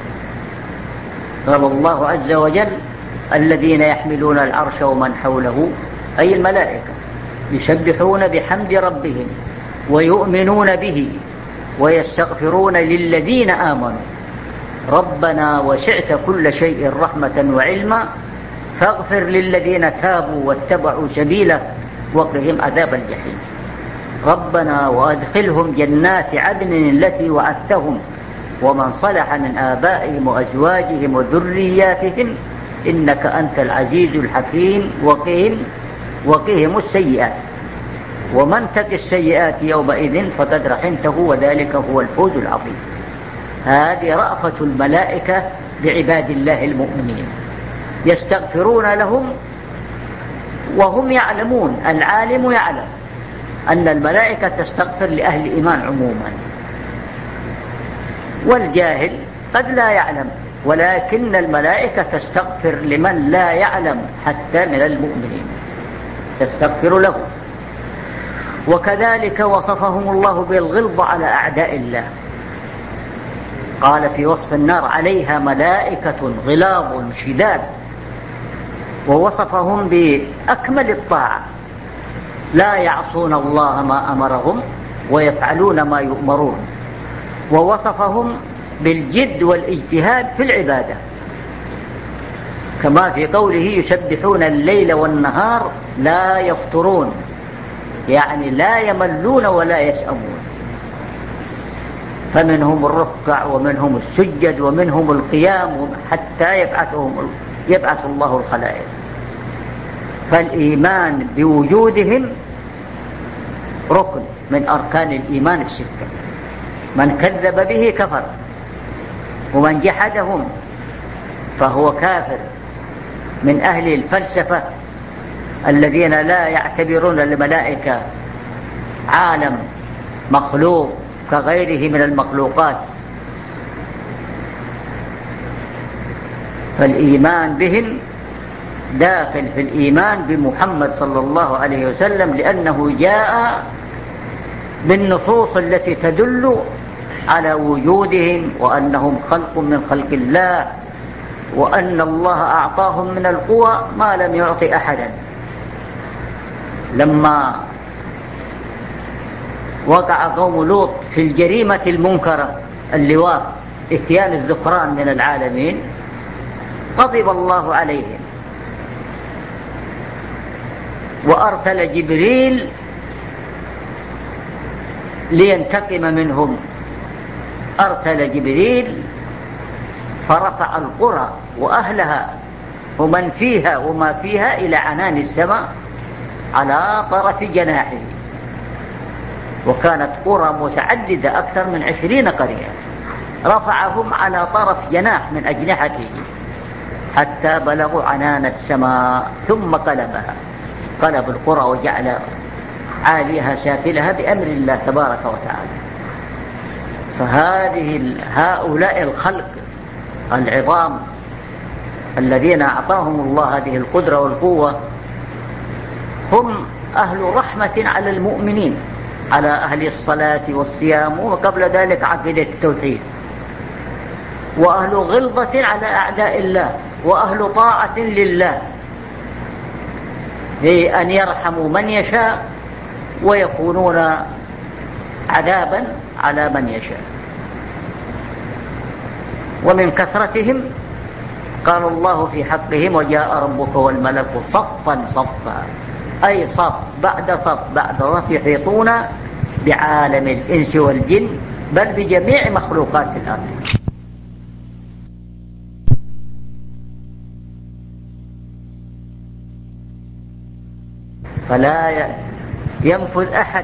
[SPEAKER 1] قال الله عز وجل: الذين يحملون العرش ومن حوله، أي الملائكة، يسبحون بحمد ربهم ويؤمنون به ويستغفرون للذين آمنوا ربنا وسعت كل شيء رحمة وعلما فاغفر للذين تابوا واتبعوا سبيله وقهم عذاب الجحيم ربنا وأدخلهم جنات عدن التي وعدتهم ومن صلح من آبائهم وأزواجهم وذرياتهم إنك أنت العزيز الحكيم وقهم السيئات ومن تق السيئات يومئذ فقد رحمته وذلك هو الفوز العظيم. هذه رأفة الملائكة بعباد الله المؤمنين، يستغفرون لهم وهم يعلمون، العالم يعلم أن الملائكة تستغفر لأهل الإيمان عموما، والجاهل قد لا يعلم، ولكن الملائكة تستغفر لمن لا يعلم حتى من المؤمنين، تستغفر له. وكذلك وصفهم الله بالغلظة على أعداء الله، قال في وصف النار: عليها ملائكة غلاظ شداد. ووصفهم بأكمل الطاعة، لا يعصون الله ما أمرهم ويفعلون ما يؤمرون. ووصفهم بالجد والاجتهاد في العبادة، كما في قوله: يسبحون الليل والنهار لا يفطرون، يعني لا يملون ولا يسأمون. فمنهم الركع ومنهم السجد ومنهم القيام حتى يبعث الله الخلائق. فالإيمان بوجودهم ركن من أركان الإيمان الستة، من كذب به كفر، ومن جحدهم فهو كافر، من أهل الفلسفة الذين لا يعتبرون الملائكة عالم مخلوق كغيره من المخلوقات. فالإيمان بهم داخل في الإيمان بمحمد صلى الله عليه وسلم، لأنه جاء بالنصوص التي تدل على وجودهم وأنهم خلق من خلق الله، وأن الله أعطاهم من القوى ما لم يعط أحدا. لما وقع قوم لوط في الجريمة المنكرة اللواط، اتيان الذكران من العالمين، غضب الله عليهم وأرسل جبريل لينتقم منهم. أرسل جبريل فرفع القرى وأهلها ومن فيها وما فيها إلى عنان السماء على طرف جناحه، وكانت قرى متعددة أكثر من 20 قرية، رفعهم على طرف جناح من أجنحته حتى بلغوا عنان السماء، ثم قلبها، قلب القرى وجعل عاليها سافلها بأمر الله تبارك وتعالى. هؤلاء الخلق العظام الذين أعطاهم الله هذه القدرة والقوة هم أهل رحمة على المؤمنين، على أهل الصلاة والصيام، وقبل ذلك عقيدة التوحيد، وأهل غلظة على أعداء الله، وأهل طاعة لله بأن يرحموا من يشاء ويكونون عذابا على من يشاء. ومن كثرتهم قال الله في حقهم وجاء ربك والملك صفا صفا، أي صف بعد صف بعد صف، يحيطون بعالم الإنس والجن بل بجميع مخلوقات الأرض. فلا ينفذ أحد،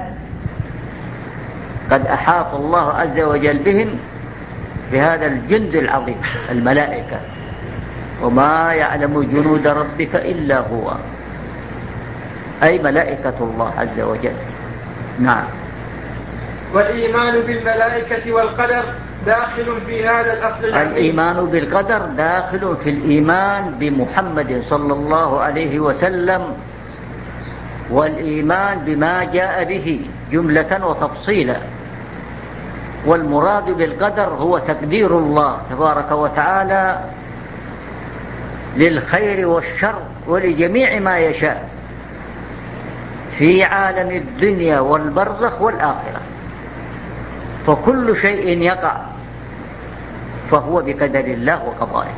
[SPEAKER 1] قد أحاط الله عز وجل بهم بهذا الجند العظيم الملائكة، وما يعلم جنود ربك إلا هو، أي ملائكة الله عز وجل. نعم.
[SPEAKER 2] والإيمان بالملائكة والقدر داخل في هذا الأصل العظيم.
[SPEAKER 1] الإيمان بالقدر داخل في الإيمان بمحمد صلى الله عليه وسلم، والإيمان بما جاء به جملة وتفصيلا. والمراد بالقدر هو تقدير الله تبارك وتعالى للخير والشر ولجميع ما يشاء في عالم الدنيا والبرزخ والآخرة. فكل شيء يقع فهو بقدر الله وقضائه،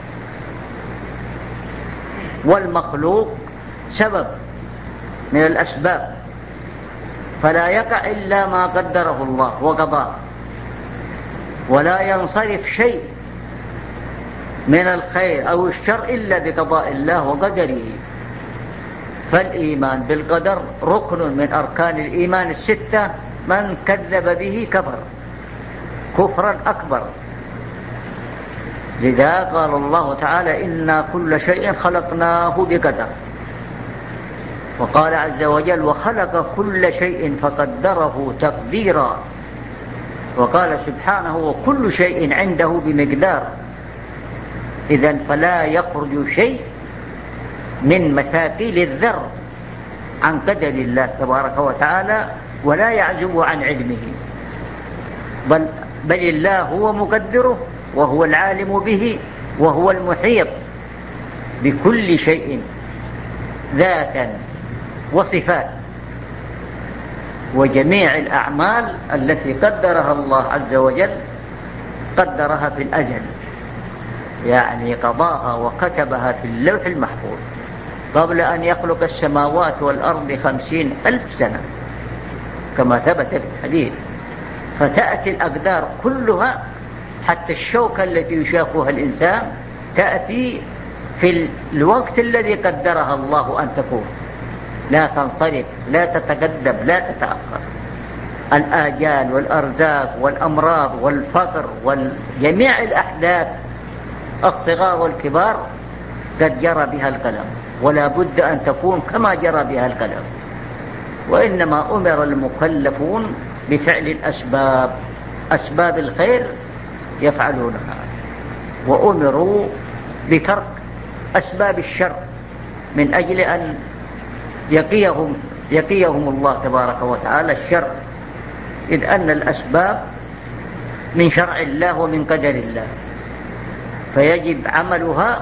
[SPEAKER 1] والمخلوق سبب من الأسباب، فلا يقع إلا ما قدره الله وقضاه، ولا ينصرف شيء من الخير أو الشر إلا بقضاء الله وقدره. فالإيمان بالقدر ركن من أركان الإيمان الستة، من كذب به كفر كفرا أكبر. لذا قال الله تعالى إنا كل شيء خلقناه بقدر، وقال عز وجل وخلق كل شيء فقدره تقديرا، وقال سبحانه وكل شيء عنده بمقدار. إذن فلا يخرج شيء من مثاقيل الذر عن قدر الله تبارك وتعالى، ولا يعزب عن علمه، بل الله هو مقدره، وهو العالم به، وهو المحيط بكل شيء ذاتا وصفات. وجميع الأعمال التي قدرها الله عز وجل قدرها في الأزل، يعني قضاها وكتبها في اللوح المحفوظ قبل أن يخلق السماوات والأرض 50,000 سنة كما ثبت في الحديث. فتأتي الأقدار كلها، حتى الشوكة التي يشاكها الإنسان تأتي في الوقت الذي قدرها الله أن تكون، لا تنصرف، لا تتقدم، لا تتأخر. الآجال والأرزاق والأمراض والفقر وجميع الأحداث الصغار والكبار قد جرى بها القلم، ولا بد أن تكون كما جرى بها القلم. وإنما أمر المكلفون بفعل الأسباب، أسباب الخير يفعلونها، وأمروا بترك أسباب الشر من أجل أن يقيهم الله تبارك وتعالى الشر، إذ أن الأسباب من شرع الله ومن قدر الله، فيجب عملها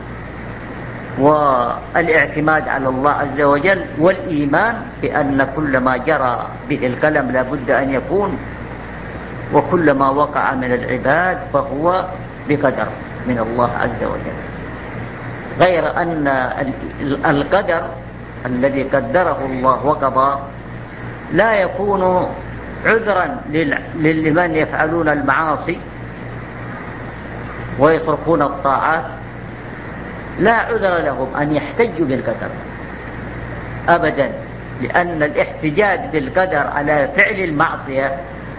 [SPEAKER 1] والاعتماد على الله عز وجل، والإيمان بأن كل ما جرى به القلم لا بد أن يكون، وكل ما وقع من العباد فهو بقدر من الله عز وجل. غير أن القدر الذي قدره الله وقضى لا يكون عذرا لمن يفعلون المعاصي ويتركون الطاعات، لا عذر لهم أن يحتجوا بالقدر أبدا، لأن الاحتجاج بالقدر على فعل المعصية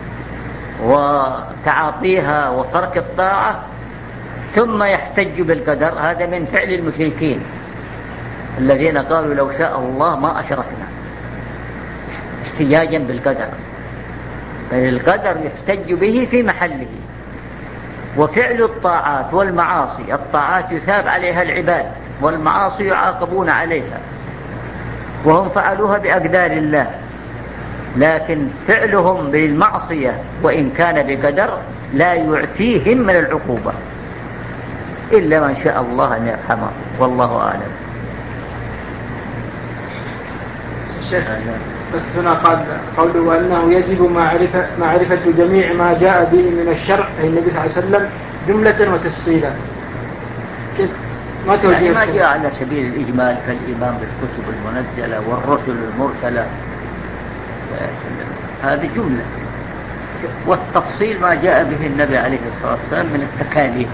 [SPEAKER 1] وتعاطيها وترك الطاعة ثم يحتج بالقدر، هذا من فعل المشركين الذين قالوا لو شاء الله ما أشركنا، احتجاجا بالقدر. بل القدر يحتج به في محله. وفعل الطاعات والمعاصي، الطاعات يثاب عليها العباد والمعاصي يعاقبون عليها، وهم فعلوها بأقدار الله، لكن فعلهم بالمعصية وإن كان بقدر لا يعفيهم من العقوبة إلا من شاء الله أن يرحمه، والله أعلم.
[SPEAKER 2] الشيخ بس هنا قال قوله أنه يجب معرفة جميع ما جاء به من الشرع أي النبي صلى الله عليه وسلم جملة وتفصيلا، كيف ما توجيه؟
[SPEAKER 1] يعني ما جاء على سبيل الإجمال كالإيمان بالكتب المنزلة والرسل المرسلة، هذه جملة. والتفصيل ما جاء به النبي عليه الصلاة والسلام من التكاليف،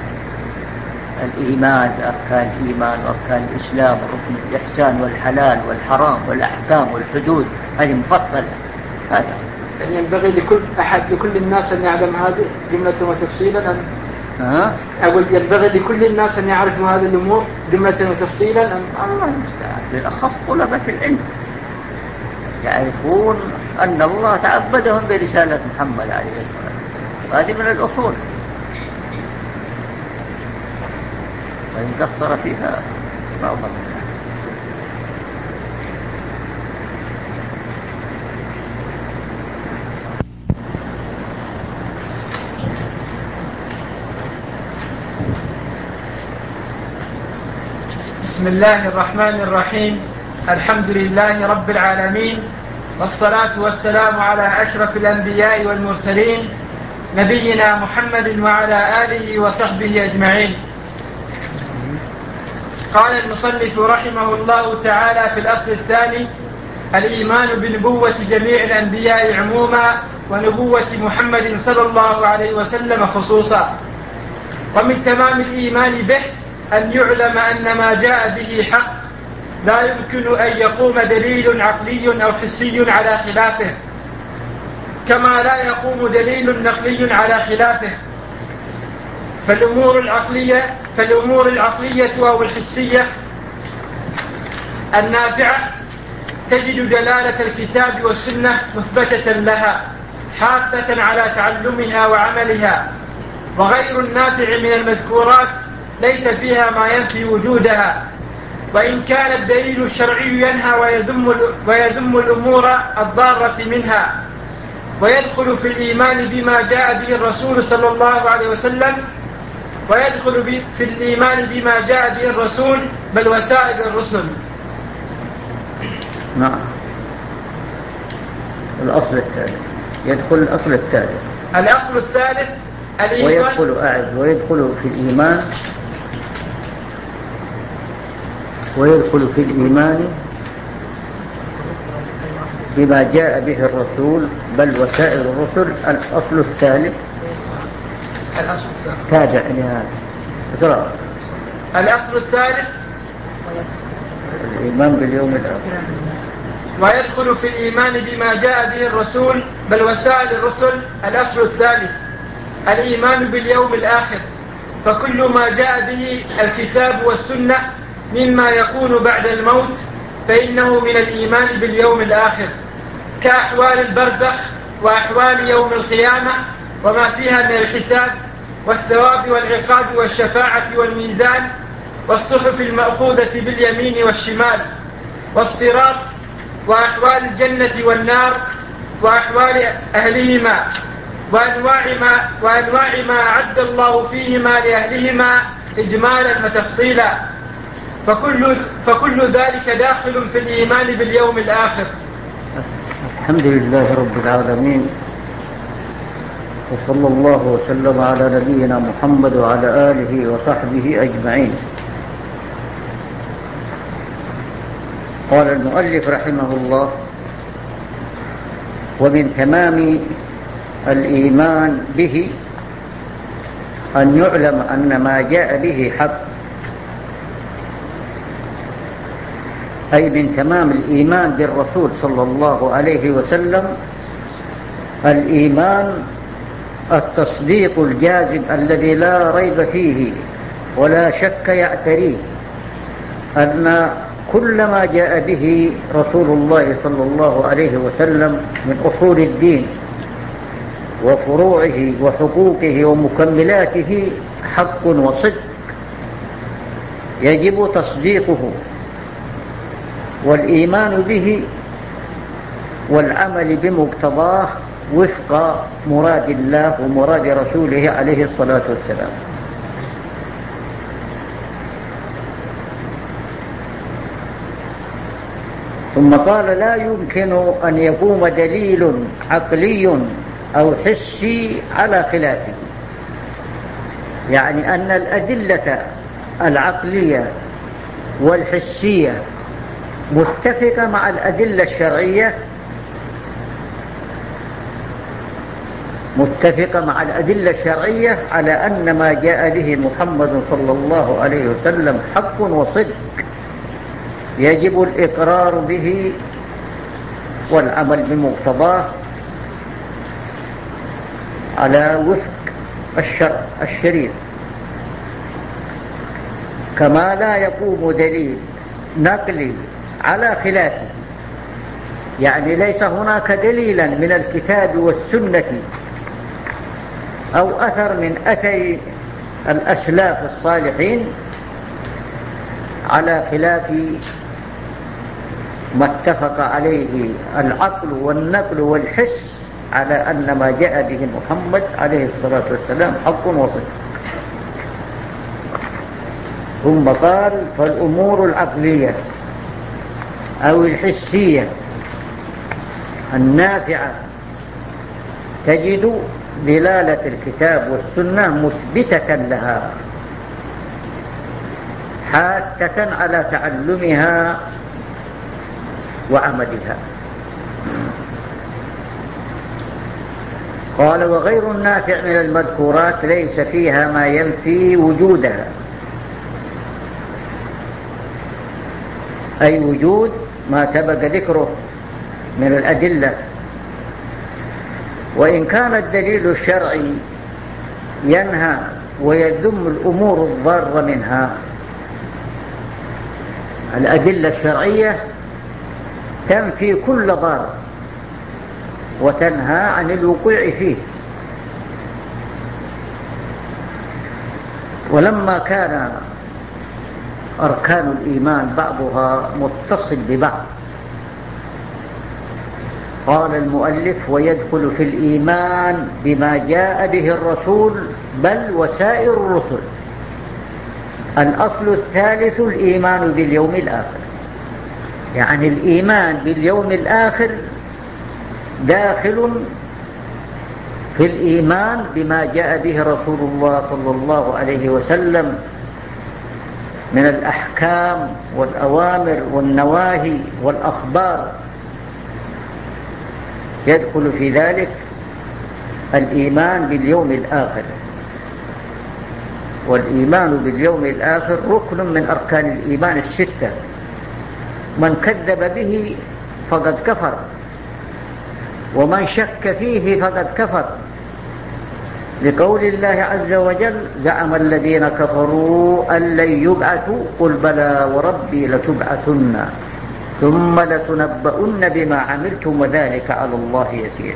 [SPEAKER 1] الإيمان بأركان الإيمان وأركان الإسلام وركن الإحسان والحلال والحرام والأحكام والحدود، هذه مفصلة. هذا
[SPEAKER 2] يعني ينبغي لكل أحد لكل الناس أن يعلم هذه جملة وتفصيلا أقول ينبغي لكل الناس أن يعرفوا هذه الأمور جملة وتفصيلا
[SPEAKER 1] الله المستعان. بالأخص طلبة العلم يعرفون أن الله تعبدهم برسالة محمد عليه الصلاة والسلام، هذه من الأصول، وإن قصر فيها ما أظن.
[SPEAKER 2] بسم الله الرحمن الرحيم. الحمد لله رب العالمين، والصلاة والسلام على أشرف الأنبياء والمرسلين نبينا محمد وعلى آله وصحبه أجمعين. قال المصنف رحمه الله تعالى في الأصل الثاني: الإيمان بنبوة جميع الأنبياء عموما ونبوة محمد صلى الله عليه وسلم خصوصا. ومن تمام الإيمان به أن يعلم أن ما جاء به حق، لا يمكن أن يقوم دليل عقلي أو حسي على خلافه، كما لا يقوم دليل نقلي على خلافه. فالأمور العقلية أو الحسية النافعة تجد دلالة الكتاب والسنة مثبتة لها حاثة على تعلمها وعملها، وغير النافع من المذكورات ليس فيها ما ينفي وجودها، وإن كان الدليل الشرعي ينهى ويذم الأمور الضارة منها. ويدخل في الإيمان بما جاء به الرسول صلى الله عليه وسلم، ويدخل في الإيمان بما جاء به الرسول بل وسائر الرسل.
[SPEAKER 1] نعم. الأصل الثالث يدخل الأصل الثالث.
[SPEAKER 2] الأصل الثالث الإيمان.
[SPEAKER 1] ويدخل في الإيمان بما جاء به الرسول بل وسائر الرسل. الأصل الثالث تابع لهذا.
[SPEAKER 2] الأصل الثالث
[SPEAKER 1] الإيمان باليوم الآخر.
[SPEAKER 2] ويدخل في الإيمان بما جاء به الرسول بل وسائر الرسل. الأصل الثالث الإيمان باليوم الآخر، فكل ما جاء به الكتاب والسنة مما يكون بعد الموت فإنه من الإيمان باليوم الآخر، كأحوال البرزخ وأحوال يوم القيامة وما فيها من الحساب والثواب والعقاب والشفاعة والميزان والصحف المأخوذة باليمين والشمال والصراط وأحوال الجنة والنار وأحوال أهلهما وأنواع ما أعد الله فيهما لأهلهما إجمالا وتفصيلا، فكل ذلك داخل في الإيمان باليوم الآخر.
[SPEAKER 1] الحمد لله رب العالمين، وصلى الله وسلم على نبينا محمد وعلى آله وصحبه أجمعين. قال المؤلف رحمه الله: ومن تمام الإيمان به أن يعلم أن ما جاء به حق، أي من تمام الإيمان بالرسول صلى الله عليه وسلم الإيمان التصديق الجازم الذي لا ريب فيه ولا شك يعتريه أن كل ما جاء به رسول الله صلى الله عليه وسلم من أصول الدين وفروعه وحقوقه ومكملاته حق وصدق يجب تصديقه والإيمان به والعمل بمقتضاه وفق مراد الله ومراد رسوله عليه الصلاة والسلام. ثم قال لا يمكن أن يقوم دليل عقلي أو حسي على خلافه، يعني أن الأدلة العقلية والحسية متفقة مع الأدلة الشرعية، على أن ما جاء به محمد صلى الله عليه وسلم حق وصدق يجب الإقرار به والعمل بمقتضاه على وفق الشرع الشريف. كما لا يقوم دليل نقلي على خلافه، يعني ليس هناك دليلا من الكتاب والسنة أو أثر من أثر الأسلاف الصالحين على خلاف ما اتفق عليه العقل والنقل والحس على أن ما جاء به محمد عليه الصلاة والسلام حق وصدق. ثم قال فالأمور العقلية أو الحسية النافعة تجد دلالة الكتاب والسنة مثبتة لها حاثة على تعلمها وعملها. قال وغير النافع من المذكورات ليس فيها ما ينفي وجودها، أي وجود ما سبق ذكره من الأدلة. وإن كان الدليل الشرعي ينهى ويذم الأمور الضارة منها، الأدلة الشرعية تنفي كل ضار وتنهى عن الوقوع فيه. ولما كان أركان الإيمان بعضها متصل ببعض، قال المؤلف ويدخل في الإيمان بما جاء به الرسول بل وسائر الرسل. الأصل الثالث الإيمان باليوم الآخر، يعني الإيمان باليوم الآخر داخل في الإيمان بما جاء به رسول الله صلى الله عليه وسلم من الأحكام والأوامر والنواهي والأخبار. يدخل في ذلك الإيمان باليوم الآخر، والإيمان باليوم الآخر ركن من أركان الإيمان الستة، من كذب به فقد كفر، ومن شك فيه فقد كفر، لقول الله عز وجل زعم الذين كفروا أن لن يبعثوا قل بلى وربي لتبعثن ثم لتنبؤن بما عملتم وذلك على الله يسير.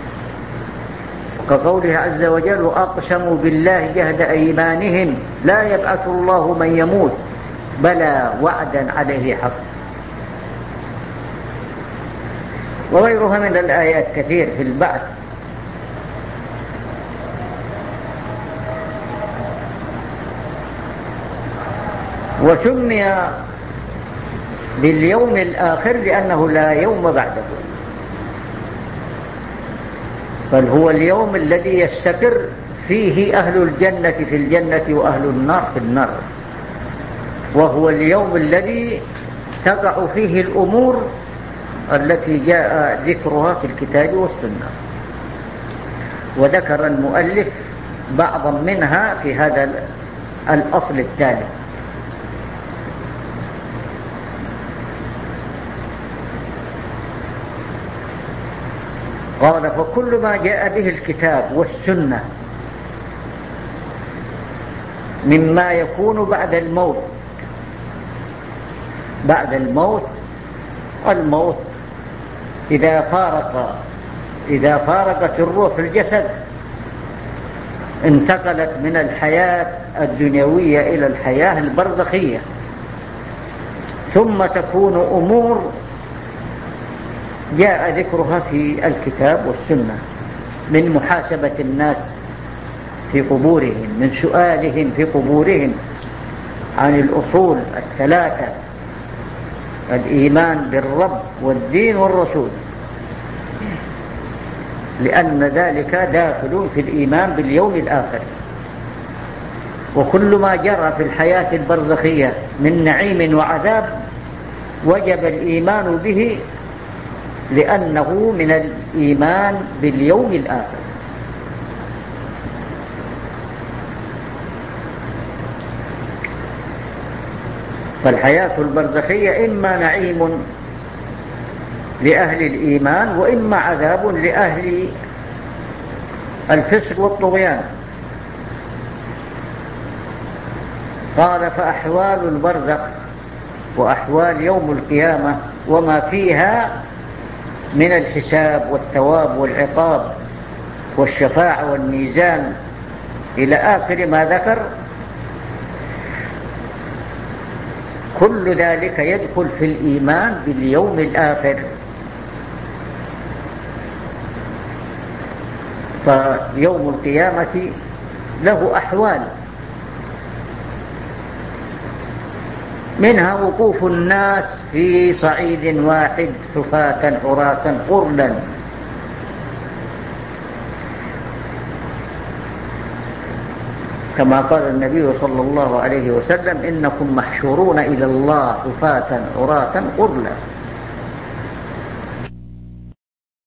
[SPEAKER 1] وكقوله عز وجل وأقسموا بالله جهد أيمانهم لا يبعث الله من يموت بلى وعدا عليه حق. وغيرها من الآيات كثير في البعث. وسمي باليوم الآخر لأنه لا يوم بعده، بل هو اليوم الذي يستقر فيه أهل الجنة في الجنة وأهل النار في النار، وهو اليوم الذي تقع فيه الأمور التي جاء ذكرها في الكتاب والسنة. وذكر المؤلف بعضا منها في هذا الأصل التالي. قال فكل ما جاء به الكتاب والسنة مما يكون بعد الموت، بعد الموت، الموت إذا فارقت الروح الجسد انتقلت من الحياة الدنيوية إلى الحياة البرزخية، ثم تكون أمور جاء ذكرها في الكتاب والسنة، من محاسبة الناس في قبورهم، من سؤالهم في قبورهم عن الأصول الثلاثة: الإيمان بالرب والدين والرسول، لأن ذلك داخل في الإيمان باليوم الآخر. وكل ما جرى في الحياة البرزخية من نعيم وعذاب وجب الإيمان به، لأنه من الإيمان باليوم الآخر. فالحياة البرزخية إما نعيم لأهل الإيمان، وإما عذاب لأهل الفسق والطغيان. قال فأحوال البرزخ وأحوال يوم القيامة وما فيها من الحساب والثواب والعقاب والشفاعة والميزان إلى آخر ما ذكر، كل ذلك يدخل في الإيمان باليوم الآخر. فيوم القيامة له أحوال، منها وقوف الناس في صعيد واحد حفاة عراة غرلا، كما قال النبي صلى الله عليه وسلم: إنكم محشورون إلى الله حفاة عراة غرلا.